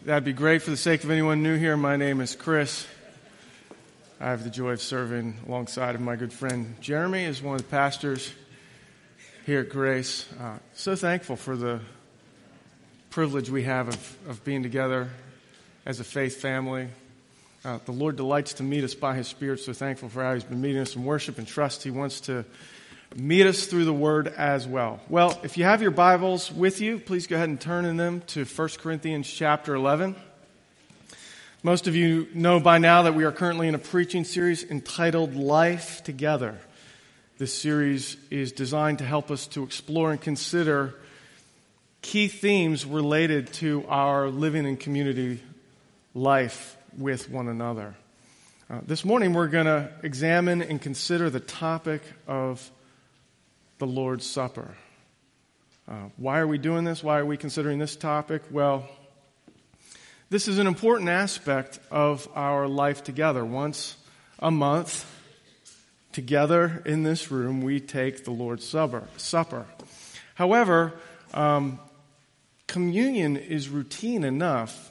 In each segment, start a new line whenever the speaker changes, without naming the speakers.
That'd be great. For the sake of anyone new here, my name is Chris. I have the joy of serving alongside of my good friend Jeremy as one of the pastors here at Grace. So thankful for the privilege we have of being together as a faith family. The Lord delights to meet us by His Spirit, so thankful for how He's been meeting us in worship, and trust He wants to meet us through the Word as well. Well, if you have your Bibles with you, please go ahead and turn in them to 1 Corinthians chapter 11. Most of you know by now that we are currently in a preaching series entitled Life Together. This series is designed to help us to explore and consider key themes related to our living in community life with one another. This morning we're going to examine and consider the topic of the Lord's Supper. Why are we doing this? Why are we considering this topic? Well, this is an important aspect of our life together. Once a month, together in this room, we take the Lord's Supper. However, communion is routine enough.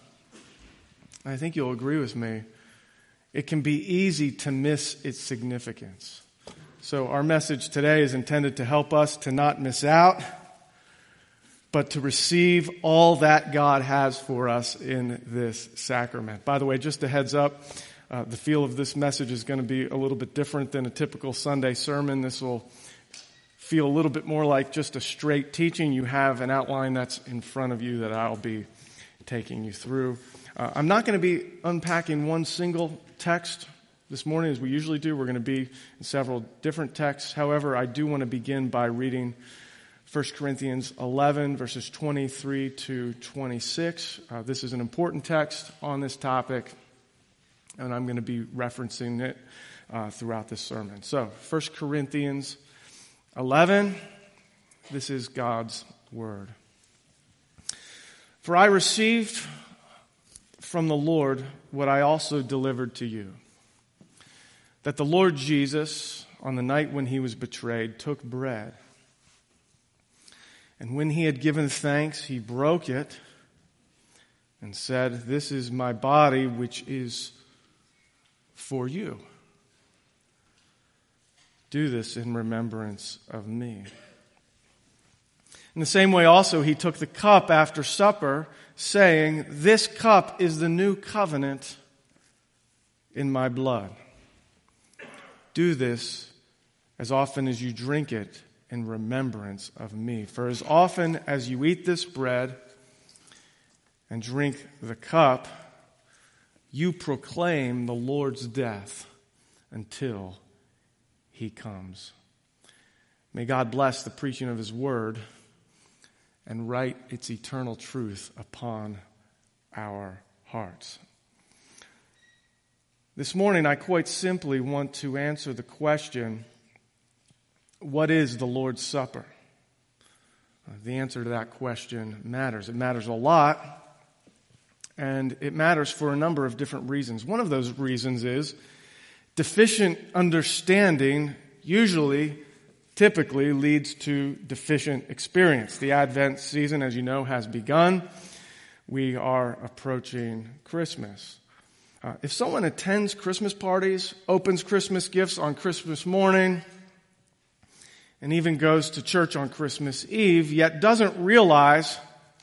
I think you'll agree with me. It can be easy to miss its significance. So our message today is intended to help us to not miss out, but to receive all that God has for us in this sacrament. By the way, just a heads up, the feel of this message is going to be a little bit different than a typical Sunday sermon. This will feel a little bit more like just a straight teaching. You have an outline that's in front of you that I'll be taking you through. I'm not going to be unpacking one single text this morning as we usually do. We're going to be in several different texts. However, I do want to begin by reading 1 Corinthians 11, verses 23 to 26. This is an important text on this topic, and I'm going to be referencing it throughout this sermon. So, 1 Corinthians 11, this is God's Word. For I received from the Lord what I also delivered to you, that the Lord Jesus, on the night when He was betrayed, took bread. And when He had given thanks, He broke it and said, "This is my body, which is for you. Do this in remembrance of me." In the same way also He took the cup after supper, saying, "This cup is the new covenant in my blood. Do this as often as you drink it in remembrance of me. For as often as you eat this bread and drink the cup, you proclaim the Lord's death until He comes." May God bless the preaching of His word and write its eternal truth upon our hearts. This morning, I quite simply want to answer the question, what is the Lord's Supper? The answer to that question matters. It matters a lot, and it matters for a number of different reasons. One of those reasons is deficient understanding typically leads to deficient experience. The Advent season, as you know, has begun. We are approaching Christmas. If someone attends Christmas parties, opens Christmas gifts on Christmas morning, and even goes to church on Christmas Eve, yet doesn't realize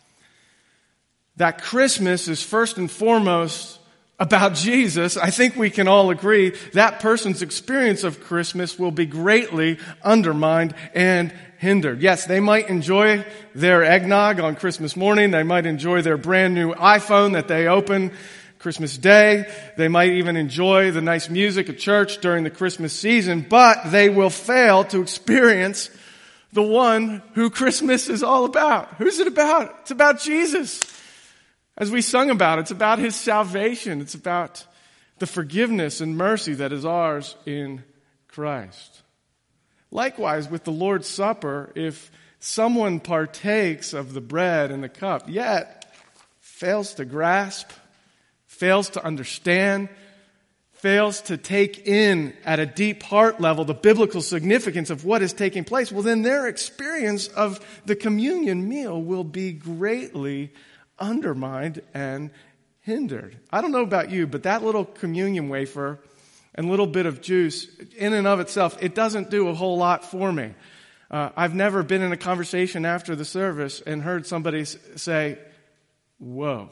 that Christmas is first and foremost about Jesus, I think we can all agree that person's experience of Christmas will be greatly undermined and hindered. Yes, they might enjoy their eggnog on Christmas morning. They might enjoy their brand new iPhone that they open Christmas Day. They might even enjoy the nice music at church during the Christmas season, but they will fail to experience the one who Christmas is all about. Who's it about? It's about Jesus. As we sung about, it's about His salvation. It's about the forgiveness and mercy that is ours in Christ. Likewise, with the Lord's Supper, if someone partakes of the bread and the cup, yet fails to grasp, fails to understand, fails to take in at a deep heart level the biblical significance of what is taking place, well, then their experience of the communion meal will be greatly undermined and hindered. I don't know about you, but that little communion wafer and little bit of juice, in and of itself, it doesn't do a whole lot for me. I've never been in a conversation after the service and heard somebody say, whoa,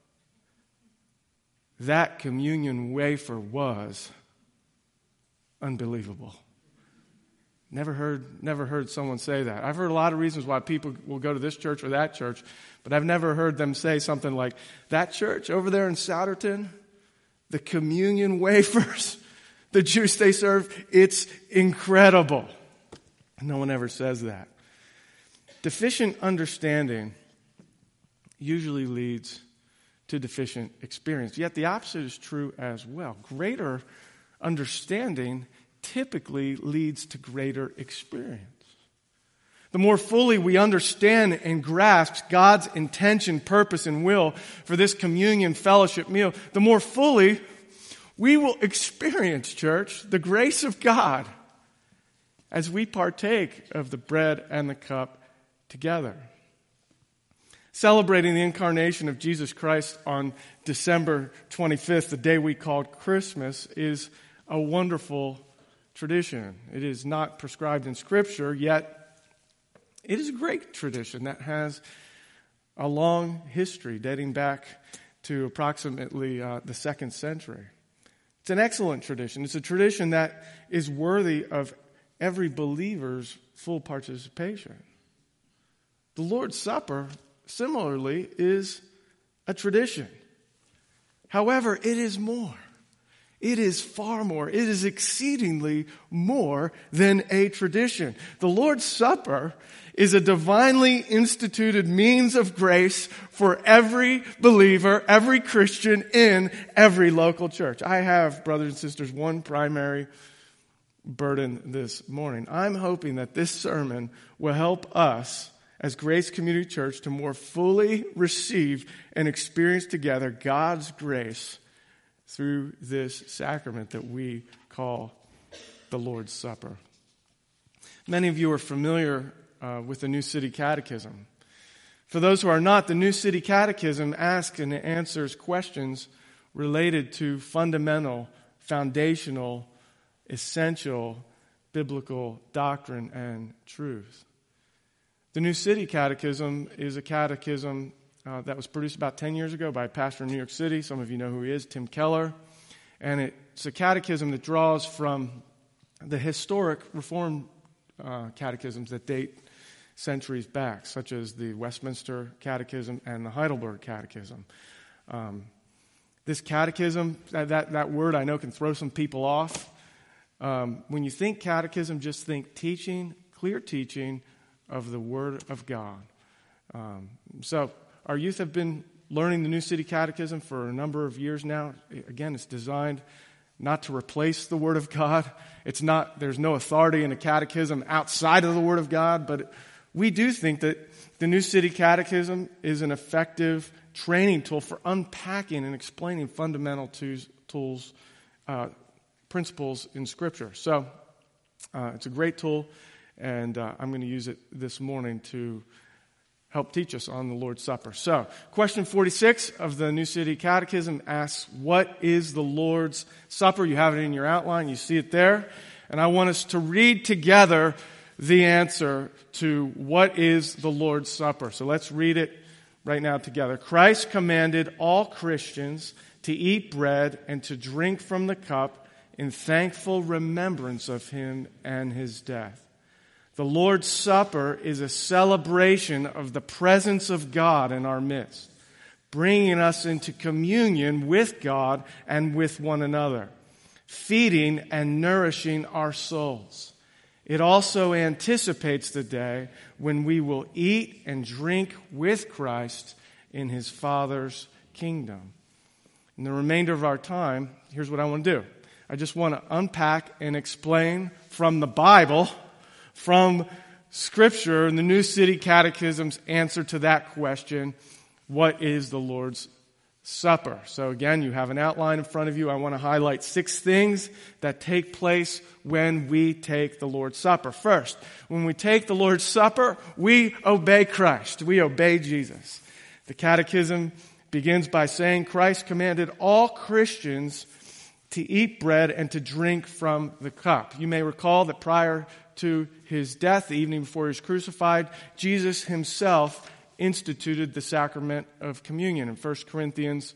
that communion wafer was unbelievable. Never heard someone say that. I've heard a lot of reasons why people will go to this church or that church, but I've never heard them say something like, that church over there in Souderton, the communion wafers, the juice they serve, it's incredible. No one ever says that. Deficient understanding usually leads to deficient experience. Yet the opposite is true as well. Greater understanding typically leads to greater experience. The more fully we understand and grasp God's intention, purpose, and will for this communion fellowship meal, the more fully we will experience, church, the grace of God as we partake of the bread and the cup together. Celebrating the incarnation of Jesus Christ on December 25th, the day we called Christmas, is a wonderful tradition. It is not prescribed in Scripture, yet it is a great tradition that has a long history dating back to approximately the 2nd century. It's an excellent tradition. It's a tradition that is worthy of every believer's full participation. The Lord's Supper, similarly, is a tradition. However, it is more. It is far more. It is exceedingly more than a tradition. The Lord's Supper is a divinely instituted means of grace for every believer, every Christian in every local church. I have, brothers and sisters, one primary burden this morning. I'm hoping that this sermon will help us as Grace Community Church to more fully receive and experience together God's grace through this sacrament that we call the Lord's Supper. Many of you are familiar with the New City Catechism. For those who are not, the New City Catechism asks and answers questions related to fundamental, foundational, essential biblical doctrine and truth. The New City Catechism is a catechism that was produced about 10 years ago by a pastor in New York City. Some of you know who he is, Tim Keller. And it's a catechism that draws from the historic Reformed catechisms that date centuries back, such as the Westminster Catechism and the Heidelberg Catechism. This catechism, that word I know can throw some people off. When you think catechism, just think teaching, clear teaching of the Word of God. So our youth have been learning the New City Catechism for a number of years now. Again, it's designed not to replace the Word of God. There's no authority in a catechism outside of the Word of God, but we do think that the New City Catechism is an effective training tool for unpacking and explaining fundamental principles in Scripture. So it's a great tool, and I'm going to use it this morning to help teach us on the Lord's Supper. So, question 46 of the New City Catechism asks, what is the Lord's Supper? You have it in your outline. You see it there. And I want us to read together the answer to what is the Lord's Supper. So let's read it right now together. Christ commanded all Christians to eat bread and to drink from the cup in thankful remembrance of Him and His death. The Lord's Supper is a celebration of the presence of God in our midst, bringing us into communion with God and with one another, feeding and nourishing our souls. It also anticipates the day when we will eat and drink with Christ in His Father's kingdom. In the remainder of our time, here's what I want to do. I just want to unpack and explain from the Bible, from Scripture, and the New City Catechism's answer to that question, what is the Lord's Supper? So again, you have an outline in front of you. I want to highlight 6 things that take place when we take the Lord's Supper. First, when we take the Lord's Supper, we obey Christ. We obey Jesus. The Catechism begins by saying Christ commanded all Christians to eat bread and to drink from the cup. You may recall that prior to his death, the evening before he was crucified, Jesus himself instituted the sacrament of communion. In 1 Corinthians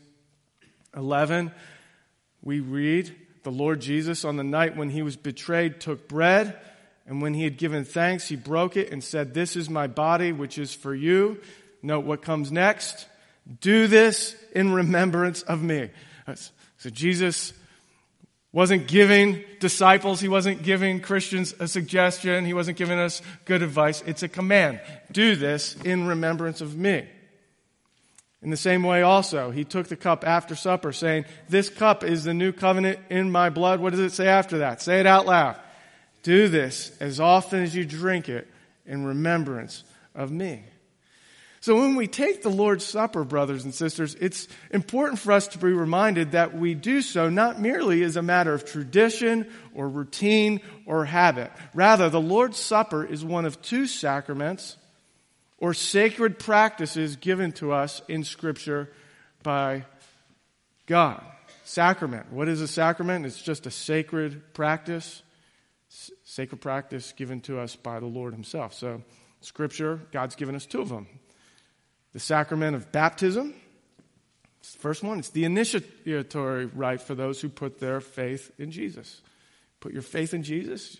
11, we read, the Lord Jesus, on the night when he was betrayed, took bread, and when he had given thanks, he broke it and said, "This is my body, which is for you." Note what comes next. "Do this in remembrance of me." So Jesus wasn't giving disciples, he wasn't giving Christians a suggestion, he wasn't giving us good advice. It's a command. Do this in remembrance of me. In the same way also, he took the cup after supper, saying, "This cup is the new covenant in my blood." What does it say after that? Say it out loud. "Do this as often as you drink it in remembrance of me." So when we take the Lord's Supper, brothers and sisters, it's important for us to be reminded that we do so not merely as a matter of tradition or routine or habit. Rather, the Lord's Supper is one of two sacraments or sacred practices given to us in Scripture by God. Sacrament. What is a sacrament? It's just a sacred practice. Sacred practice given to us by the Lord himself. So, Scripture, God's given us two of them. The sacrament of baptism, it's the first one. It's the initiatory rite for those who put their faith in Jesus. Put your faith in Jesus.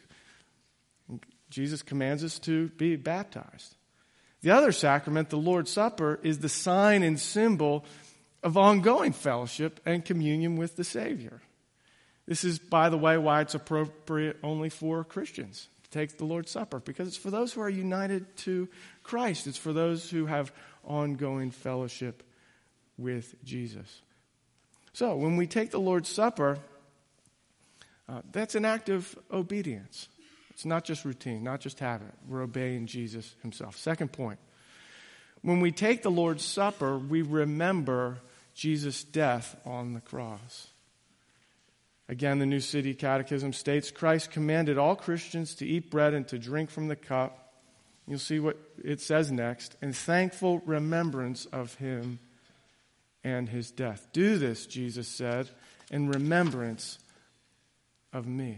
Jesus commands us to be baptized. The other sacrament, the Lord's Supper, is the sign and symbol of ongoing fellowship and communion with the Savior. This is, by the way, why it's appropriate only for Christians to take the Lord's Supper, because it's for those who are united to Christ. It's for those who have ongoing fellowship with Jesus. So, when we take the Lord's Supper, that's an act of obedience. It's not just routine, not just habit. We're obeying Jesus himself. Second point, when we take the Lord's Supper, we remember Jesus' death on the cross. Again, the New City Catechism states, Christ commanded all Christians to eat bread and to drink from the cup. You'll see what it says next. In thankful remembrance of him and his death. Do this, Jesus said, in remembrance of me.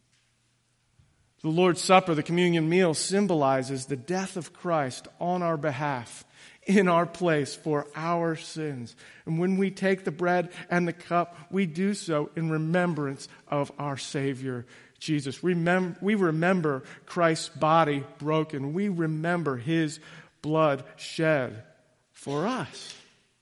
The Lord's Supper, the communion meal, symbolizes the death of Christ on our behalf, in our place for our sins. And when we take the bread and the cup, we do so in remembrance of our Savior, Jesus. We remember Christ's body broken. We remember his blood shed for us,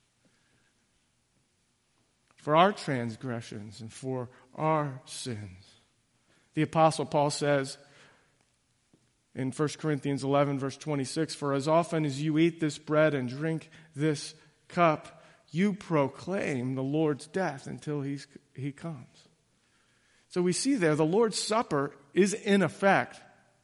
for our transgressions and for our sins. The Apostle Paul says in 1 Corinthians 11, verse 26, "For as often as you eat this bread and drink this cup, you proclaim the Lord's death until he comes." So we see there the Lord's Supper is in effect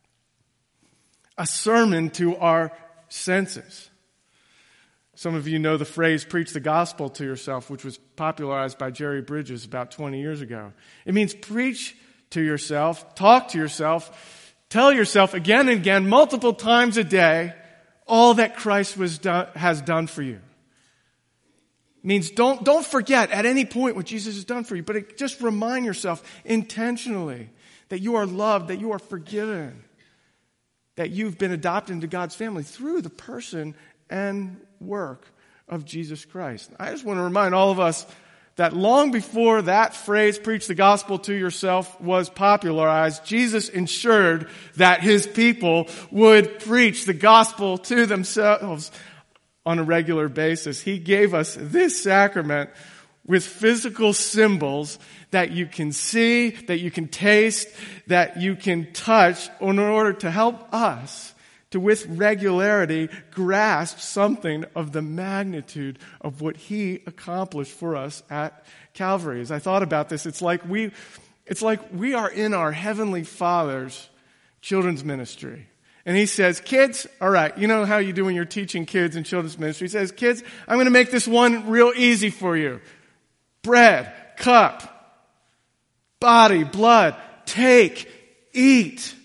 a sermon to our senses. Some of you know the phrase, preach the gospel to yourself, which was popularized by Jerry Bridges about 20 years ago. It means preach to yourself, talk to yourself, tell yourself again and again, multiple times a day, all that Christ has done for you. It means don't forget at any point what Jesus has done for you, but just remind yourself intentionally that you are loved, that you are forgiven, that you've been adopted into God's family through the person and work of Jesus Christ. I just want to remind all of us that long before that phrase, preach the gospel to yourself, was popularized, Jesus ensured that his people would preach the gospel to themselves on a regular basis. He gave us this sacrament with physical symbols that you can see, that you can taste, that you can touch in order to help us to, with regularity, grasp something of the magnitude of what he accomplished for us at Calvary. As I thought about this, it's like we are in our Heavenly Father's children's ministry. And he says, kids, all right, you know how you do when you're teaching kids in children's ministry. He says, kids, I'm going to make this one real easy for you. Bread, cup, body, blood, take, eat.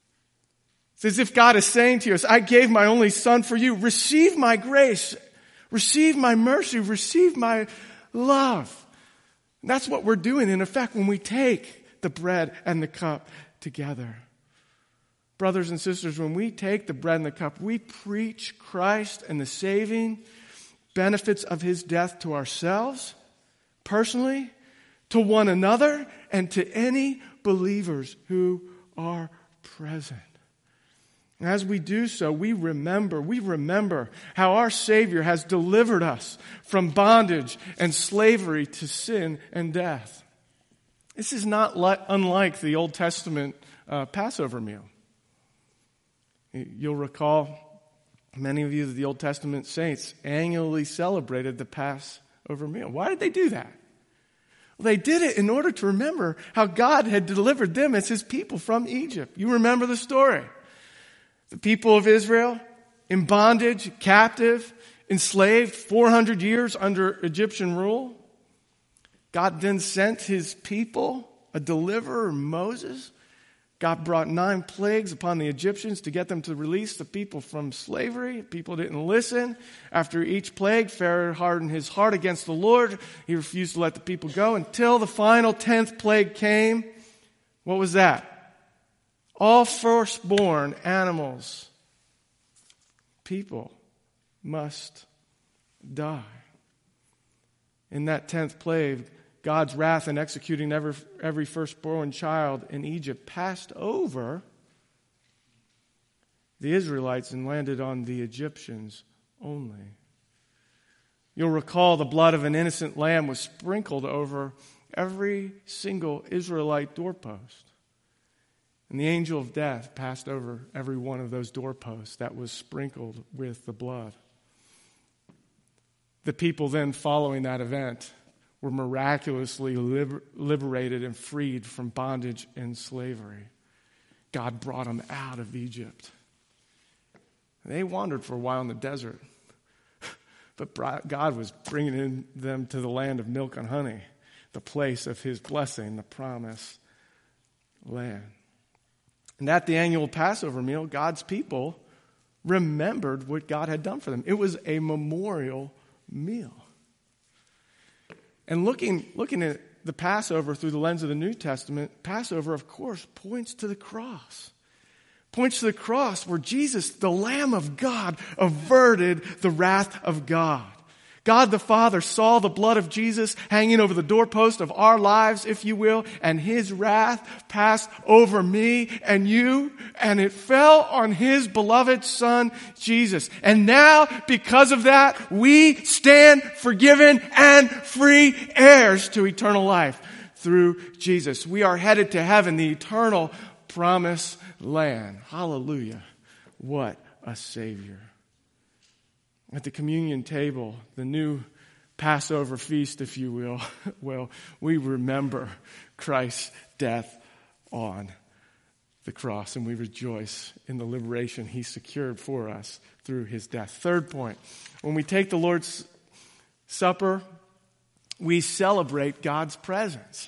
It's as if God is saying to us, I gave my only son for you. Receive my grace. Receive my mercy. Receive my love. And that's what we're doing, in effect, when we take the bread and the cup together. Brothers and sisters, when we take the bread and the cup, we preach Christ and the saving benefits of his death to ourselves, personally, to one another, and to any believers who are present. And as we do so, we remember how our Savior has delivered us from bondage and slavery to sin and death. This is not unlike the Old Testament Passover meal. You'll recall many of you, the Old Testament saints, annually celebrated the Passover meal. Why did they do that? Well, they did it in order to remember how God had delivered them as his people from Egypt. You remember the story. The people of Israel in bondage, captive, enslaved, 400 years under Egyptian rule. God then sent his people, a deliverer, Moses. God brought 9 plagues upon the Egyptians to get them to release the people from slavery. People didn't listen. After each plague, Pharaoh hardened his heart against the Lord. He refused to let the people go until the final 10th plague came. What was that? All firstborn animals, people, must die. In that 10th plague, God's wrath in executing every firstborn child in Egypt passed over the Israelites and landed on the Egyptians only. You'll recall the blood of an innocent lamb was sprinkled over every single Israelite doorpost. And the angel of death passed over every one of those doorposts that was sprinkled with the blood. The people then following that event were miraculously liberated and freed from bondage and slavery. God brought them out of Egypt. They wandered for a while in the desert, but God was bringing them to the land of milk and honey, the place of his blessing, the promised land. And at the annual Passover meal, God's people remembered what God had done for them. It was a memorial meal. And looking at the Passover through the lens of the New Testament, Passover, of course, points to the cross. Points to the cross where Jesus, the Lamb of God, averted the wrath of God. God the Father saw the blood of Jesus hanging over the doorpost of our lives, if you will, and his wrath passed over me and you, and it fell on his beloved Son, Jesus. And now, because of that, we stand forgiven and free heirs to eternal life through Jesus. We are headed to heaven, the eternal promised land. Hallelujah. What a Savior. At the communion table, the new Passover feast, if you will, well, we remember Christ's death on the cross, and we rejoice in the liberation he secured for us through his death. Third point, when we take the Lord's Supper, we celebrate God's presence.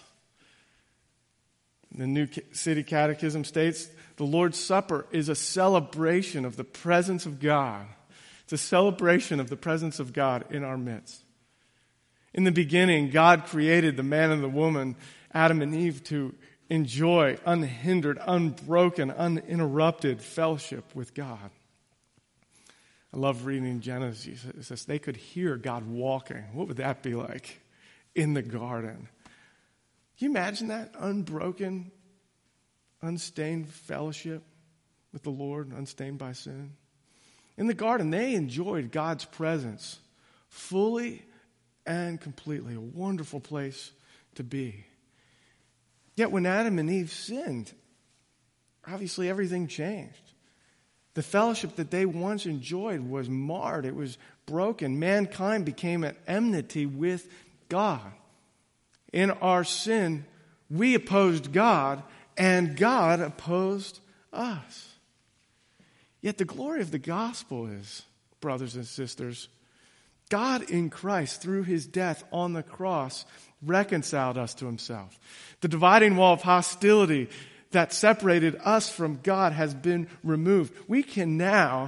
The New City Catechism states, the Lord's Supper is a celebration of the presence of God. It's a celebration of the presence of God in our midst. In the beginning, God created the man and the woman, Adam and Eve, to enjoy unhindered, unbroken, uninterrupted fellowship with God. I love reading Genesis. It says they could hear God walking. What would that be like in the garden? Can you imagine that? Unbroken, unstained fellowship with the Lord, unstained by sin. In the garden, they enjoyed God's presence fully and completely. A wonderful place to be. Yet when Adam and Eve sinned, obviously everything changed. The fellowship that they once enjoyed was marred. It was broken. Mankind became at enmity with God. In our sin, we opposed God, and God opposed us. Yet the glory of the gospel is, brothers and sisters, God in Christ, through his death on the cross, reconciled us to himself. The dividing wall of hostility that separated us from God has been removed. We can now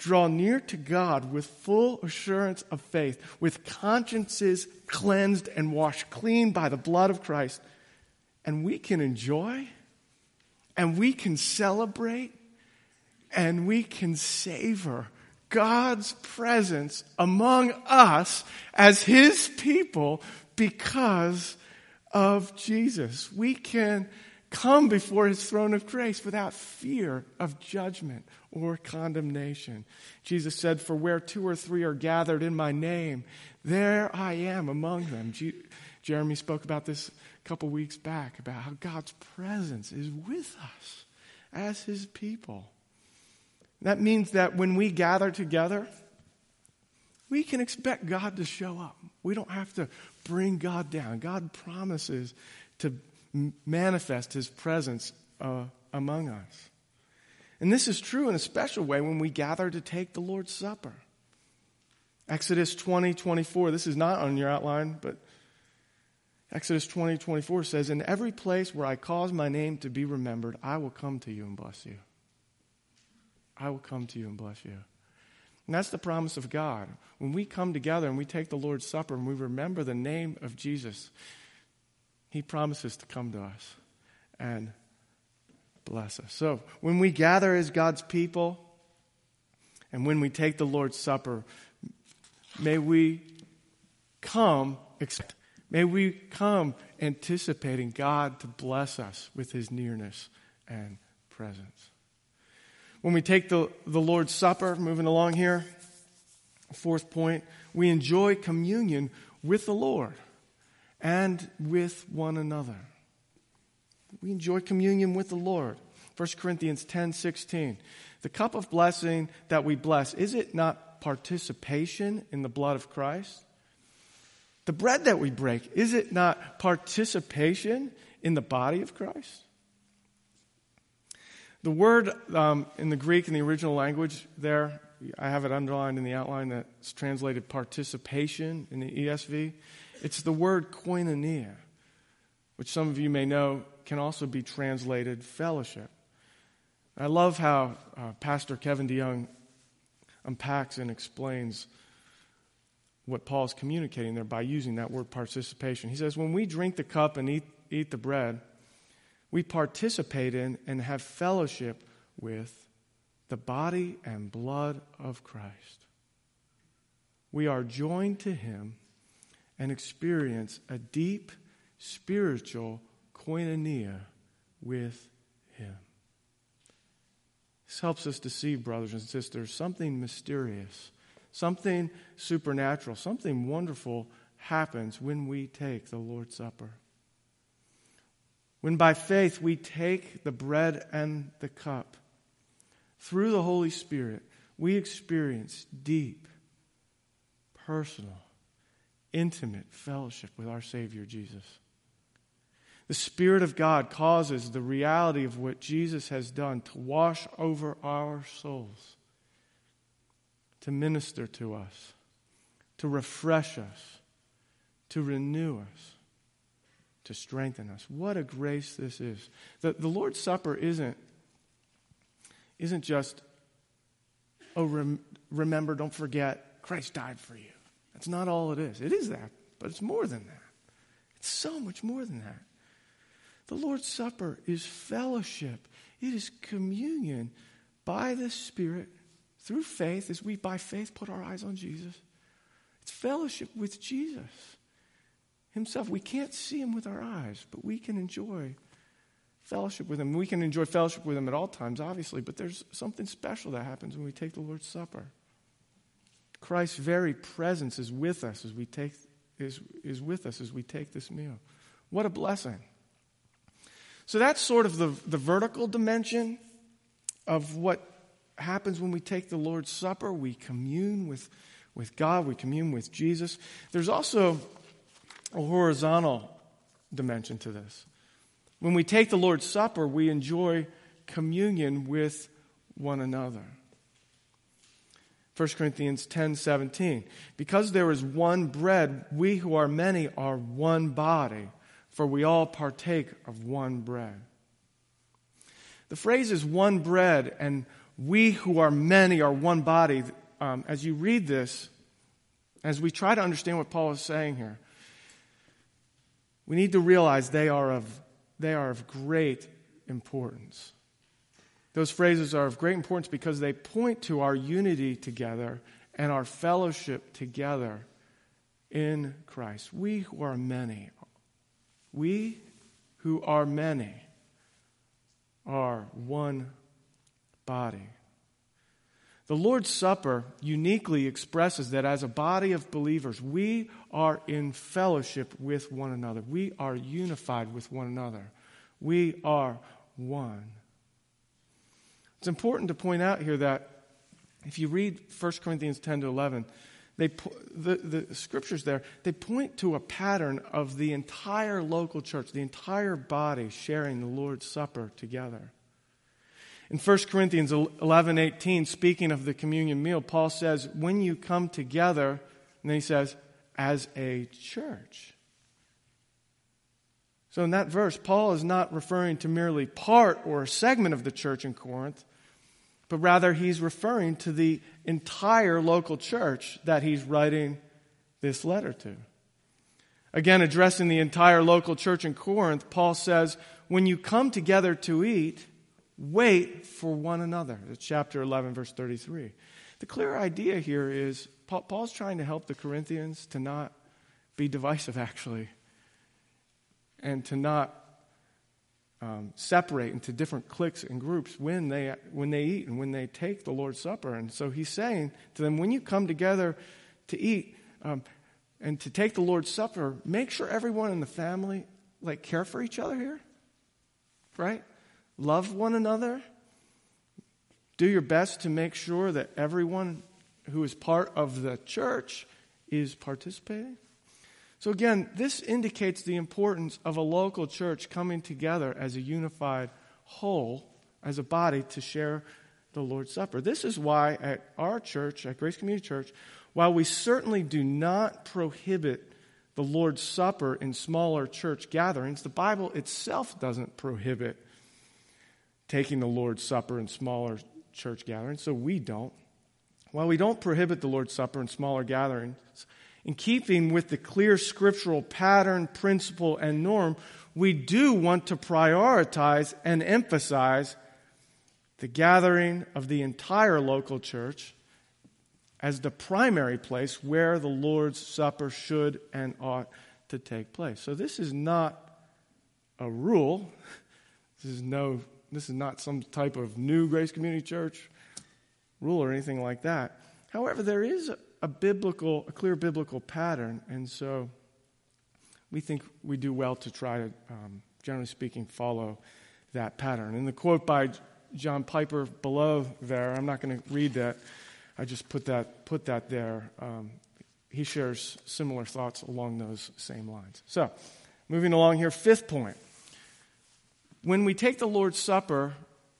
draw near to God with full assurance of faith, with consciences cleansed and washed clean by the blood of Christ, and we can enjoy, and we can celebrate, and we can savor God's presence among us as His people because of Jesus. We can come before His throne of grace without fear of judgment or condemnation. Jesus said, "For where 2 or 3 are gathered in my name, there I am among them." Jeremy spoke about this a couple weeks back, about how God's presence is with us as His people. That means that when we gather together, we can expect God to show up. We don't have to bring God down. God promises to manifest His presence among us. And this is true in a special way when we gather to take the Lord's Supper. Exodus 20:24. This is not on your outline, but Exodus 20:24 says, "In every place where I cause my name to be remembered, I will come to you and bless you." I will come to you and bless you. And that's the promise of God. When we come together and we take the Lord's Supper and we remember the name of Jesus, He promises to come to us and bless us. So when we gather as God's people and when we take the Lord's Supper, may we come anticipating God to bless us with His nearness and presence. When we take the Lord's Supper, moving along here, 4th point, we enjoy communion with the Lord and with one another. We enjoy communion with the Lord. 1 Corinthians 10:16. The cup of blessing that we bless, is it not participation in the blood of Christ? The bread that we break, is it not participation in the body of Christ? The word in the Greek, in the original language there, I have it underlined in the outline that's translated participation in the ESV. It's the word koinonia, which some of you may know can also be translated fellowship. I love how Pastor Kevin DeYoung unpacks and explains what Paul's communicating there by using that word participation. He says, when we drink the cup and eat the bread, we participate in and have fellowship with the body and blood of Christ. We are joined to Him and experience a deep spiritual koinonia with Him. This helps us to see, brothers and sisters, something mysterious, something supernatural, something wonderful happens when we take the Lord's Supper. When by faith we take the bread and the cup, through the Holy Spirit, we experience deep, personal, intimate fellowship with our Savior Jesus. The Spirit of God causes the reality of what Jesus has done to wash over our souls, to minister to us, to refresh us, to renew us, to strengthen us. What a grace this is. The Lord's Supper isn't just, remember, don't forget, Christ died for you. That's not all it is. It is that, but it's more than that. It's so much more than that. The Lord's Supper is fellowship. It is communion by the Spirit through faith, as we by faith put our eyes on Jesus. It's fellowship with Jesus Himself. We can't see Him with our eyes, but we can enjoy fellowship with Him. We can enjoy fellowship with Him at all times, obviously, but there's something special that happens when we take the Lord's Supper. Christ's very presence is with us as we take this meal. What a blessing. So that's sort of the vertical dimension of what happens when we take the Lord's Supper. We commune with God. We commune with Jesus. There's also a horizontal dimension to this. When we take the Lord's Supper, we enjoy communion with one another. 1 Corinthians 10:17. Because there is one bread, we who are many are one body, for we all partake of one bread. The phrase is one bread and we who are many are one body. As you read this, as we try to understand what Paul is saying here, we need to realize they are of great importance. Those phrases are of great importance because they point to our unity together and our fellowship together in Christ. We who are many are one body. The Lord's Supper uniquely expresses that as a body of believers, we are in fellowship with one another. We are unified with one another. We are one. It's important to point out here that if you read 1 Corinthians 10 to 11, the scriptures there, they point to a pattern of the entire local church, the entire body sharing the Lord's Supper together. In 1 Corinthians 11:18, speaking of the communion meal, Paul says, when you come together, and then he says, as a church. So in that verse, Paul is not referring to merely part or a segment of the church in Corinth, but rather he's referring to the entire local church that he's writing this letter to. Again, addressing the entire local church in Corinth, Paul says, when you come together to eat, wait for one another. That's chapter 11, verse 33. The clear idea here is Paul's trying to help the Corinthians to not be divisive, actually, and to not separate into different cliques and groups when they eat and when they take the Lord's Supper. And so he's saying to them, when you come together to eat and to take the Lord's Supper, make sure everyone in the family care for each other here, right? Love one another. Do your best to make sure that everyone who is part of the church is participating. So again, this indicates the importance of a local church coming together as a unified whole, as a body, to share the Lord's Supper. This is why at our church, at Grace Community Church, while we certainly do not prohibit the Lord's Supper in smaller church gatherings, the Bible itself doesn't prohibit taking the Lord's Supper in smaller church gatherings, so we don't. While we don't prohibit the Lord's Supper in smaller gatherings, in keeping with the clear scriptural pattern, principle, and norm, we do want to prioritize and emphasize the gathering of the entire local church as the primary place where the Lord's Supper should and ought to take place. So this is not a rule. This is not some type of new Grace Community Church rule or anything like that. However, there is a clear biblical pattern, and so we think we do well to try to, generally speaking, follow that pattern. And the quote by John Piper below there, I'm not going to read that. I just put that there. He shares similar thoughts along those same lines. So, moving along here, fifth point. When we take the Lord's Supper,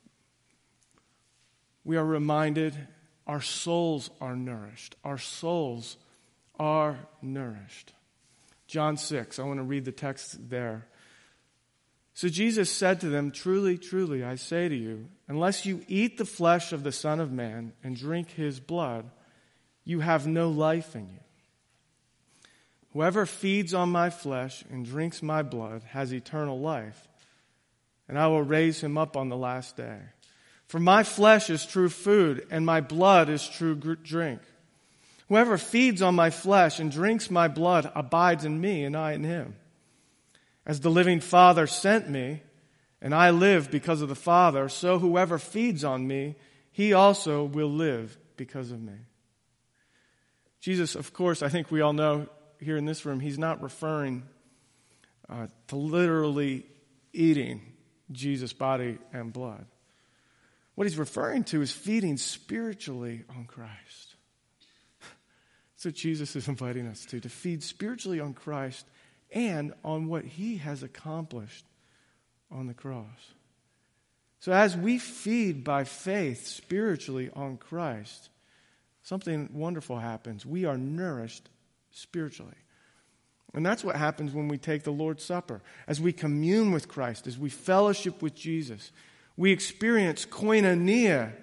we are reminded our souls are nourished. Our souls are nourished. John 6, I want to read the text there. So Jesus said to them, truly, truly, I say to you, unless you eat the flesh of the Son of Man and drink his blood, you have no life in you. Whoever feeds on my flesh and drinks my blood has eternal life, and I will raise him up on the last day. For my flesh is true food, and my blood is true drink. Whoever feeds on my flesh and drinks my blood abides in me, and I in him. As the living Father sent me, and I live because of the Father, so whoever feeds on me, he also will live because of me. Jesus, of course, I think we all know here in this room, he's not referring to literally eating Jesus' body and blood. What he's referring to is feeding spiritually on Christ. That's what Jesus is inviting us to feed spiritually on Christ and on what he has accomplished on the cross. So as we feed by faith spiritually on Christ, something wonderful happens. We are nourished spiritually. And that's what happens when we take the Lord's Supper. As we commune with Christ, as we fellowship with Jesus, we experience koinonia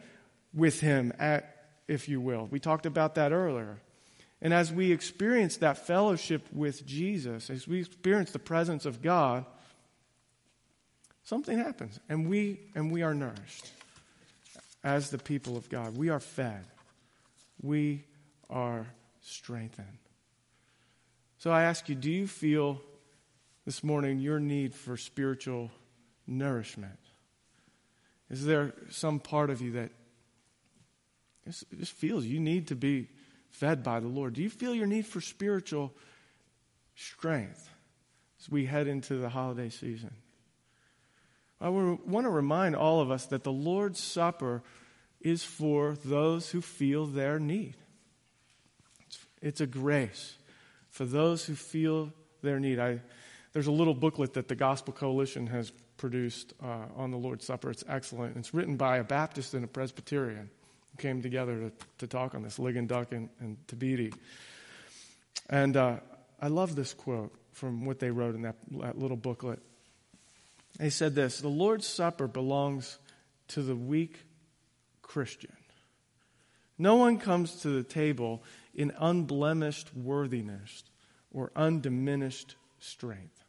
with him, if you will. We talked about that earlier. And as we experience that fellowship with Jesus, as we experience the presence of God, something happens, and we are nourished as the people of God. We are fed. We are strengthened. So I ask you, do you feel this morning your need for spiritual nourishment? Is there some part of you that just feels you need to be fed by the Lord? Do you feel your need for spiritual strength as we head into the holiday season? I want to remind all of us that the Lord's Supper is for those who feel their need. It's a grace for those who feel their need. There's a little booklet that the Gospel Coalition has produced on the Lord's Supper. It's excellent. It's written by a Baptist and a Presbyterian who came together to talk on this, Ligon Duck and Tabiti. And I love this quote from what they wrote in that little booklet. They said this: the Lord's Supper belongs to the weak Christian. No one comes to the table in unblemished worthiness or undiminished strength.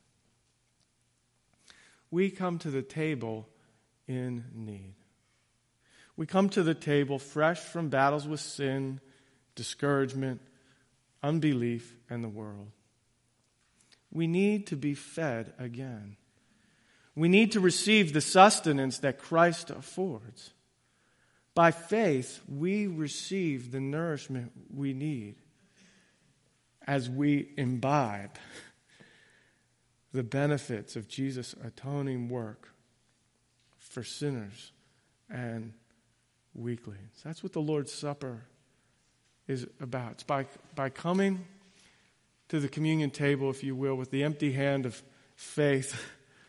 We come to the table in need. We come to the table fresh from battles with sin, discouragement, unbelief, and the world. We need to be fed again. We need to receive the sustenance that Christ affords. By faith, we receive the nourishment we need as we imbibe the benefits of Jesus' atoning work for sinners and weaklings. That's what the Lord's Supper is about. It's by coming to the communion table, if you will, with the empty hand of faith.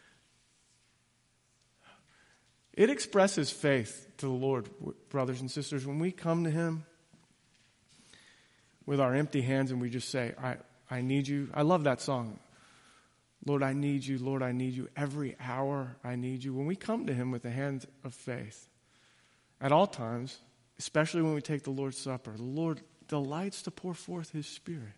It expresses faith to the Lord, brothers and sisters. When we come to Him with our empty hands and we just say, I need you. I love that song. Lord, I need you. Lord, I need you. Every hour I need you. When we come to Him with a hand of faith, at all times, especially when we take the Lord's Supper, the Lord delights to pour forth His Spirit.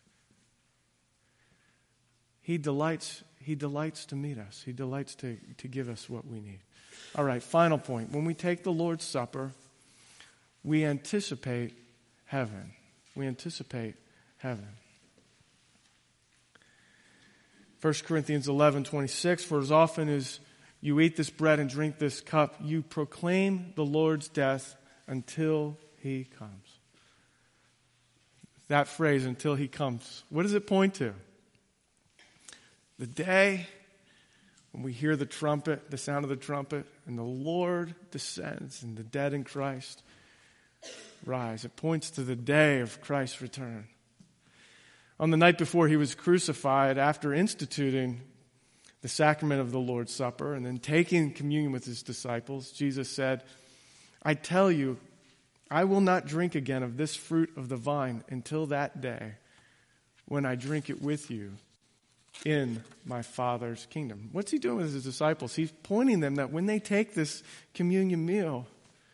He delights to meet us. He delights to give us what we need. All right, final point. When we take the Lord's Supper, we anticipate heaven. We anticipate heaven. 1 Corinthians 11:26, for as often as you eat this bread and drink this cup, you proclaim the Lord's death until He comes. That phrase, until He comes, what does it point to? The day when we hear the trumpet, the sound of the trumpet, and the Lord descends and the dead in Christ rise. It points to the day of Christ's return. On the night before He was crucified, after instituting the sacrament of the Lord's Supper and then taking communion with His disciples, Jesus said, I tell you, I will not drink again of this fruit of the vine until that day when I drink it with you in my Father's kingdom. What's He doing with His disciples? He's pointing them that when they take this communion meal,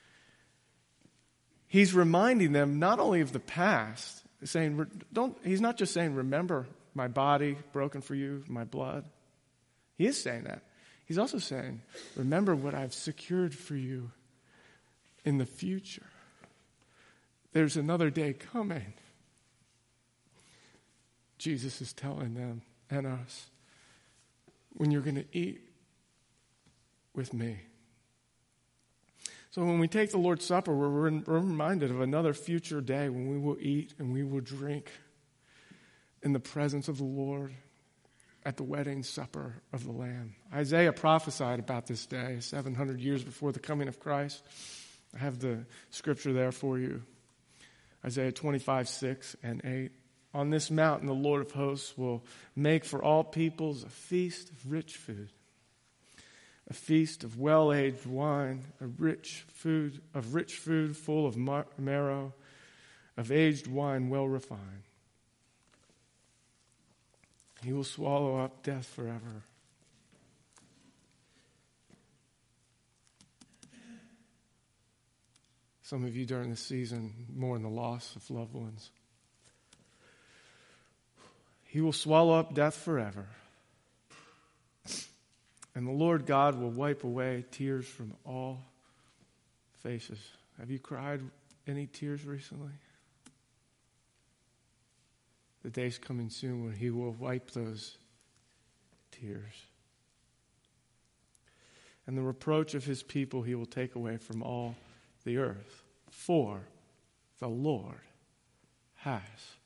He's reminding them not only of the past, He's not just saying, remember my body broken for you, my blood. He is saying that. He's also saying, remember what I've secured for you in the future. There's another day coming. Jesus is telling them and us, when you're going to eat with me. So when we take the Lord's Supper, we're reminded of another future day when we will eat and we will drink in the presence of the Lord at the wedding supper of the Lamb. Isaiah prophesied about this day 700 years before the coming of Christ. I have the scripture there for you. Isaiah 25:6 and 8. On this mountain, the Lord of hosts will make for all peoples a feast of rich food, a feast of well-aged wine, of rich food full of marrow, of aged wine well refined. He will swallow up death forever. Some of you during this season mourn the loss of loved ones. He will swallow up death forever. And the Lord God will wipe away tears from all faces. Have you cried any tears recently? The day's coming soon when He will wipe those tears. And the reproach of His people He will take away from all the earth. For the Lord has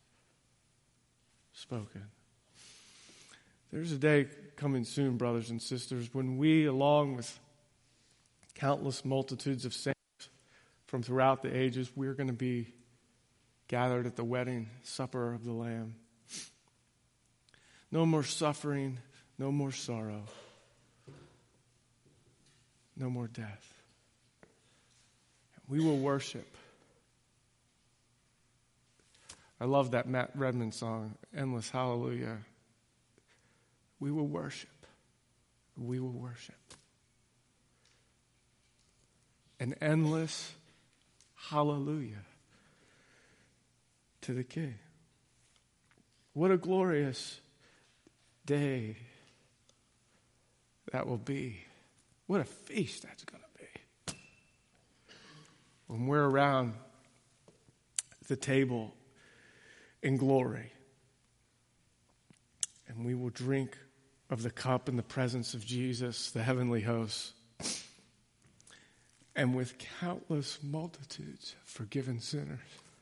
spoken. There's a day coming soon, brothers and sisters, when we, along with countless multitudes of saints from throughout the ages, we're going to be gathered at the wedding supper of the Lamb. No more suffering, no more sorrow, no more death. We will worship. I love that Matt Redman song, Endless Hallelujah. We will worship. We will worship. An endless hallelujah to the King. What a glorious day that will be. What a feast that's going to be. When we're around the table in glory, and we will drink of the cup in the presence of Jesus, the heavenly host, and with countless multitudes of forgiven sinners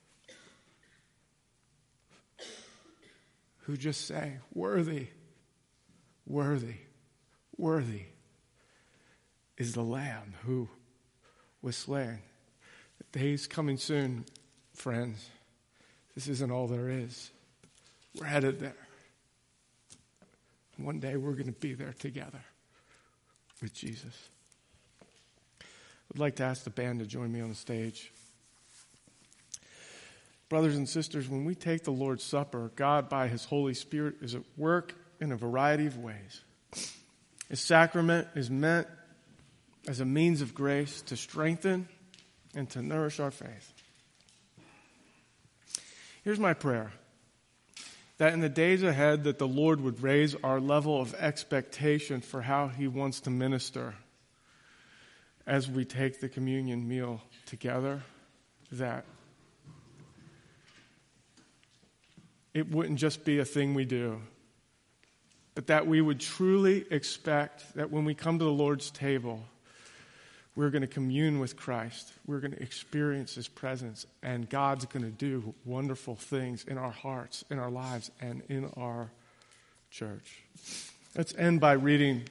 who just say, worthy, worthy, worthy is the Lamb who was slain. The day's coming soon, friends. This isn't all there is. We're headed there. One day we're going to be there together with Jesus. I'd like to ask the band to join me on the stage. Brothers and sisters, when we take the Lord's Supper, God, by His Holy Spirit, is at work in a variety of ways. His sacrament is meant as a means of grace to strengthen and to nourish our faith. Here's my prayer. That in the days ahead, that the Lord would raise our level of expectation for how He wants to minister as we take the communion meal together, that it wouldn't just be a thing we do, but that we would truly expect that when we come to the Lord's table, we're going to commune with Christ. We're going to experience His presence. And God's going to do wonderful things in our hearts, in our lives, and in our church. Let's end by reading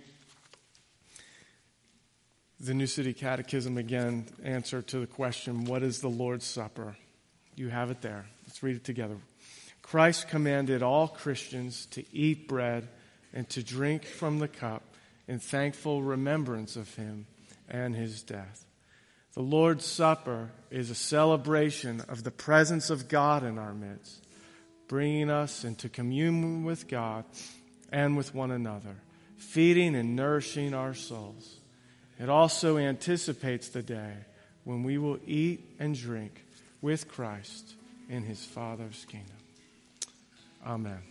the New City Catechism again, answer to the question, what is the Lord's Supper? You have it there. Let's read it together. Christ commanded all Christians to eat bread and to drink from the cup in thankful remembrance of Him and His death. The Lord's Supper is a celebration of the presence of God in our midst, bringing us into communion with God and with one another, feeding and nourishing our souls. It also anticipates the day when we will eat and drink with Christ in His Father's kingdom. Amen.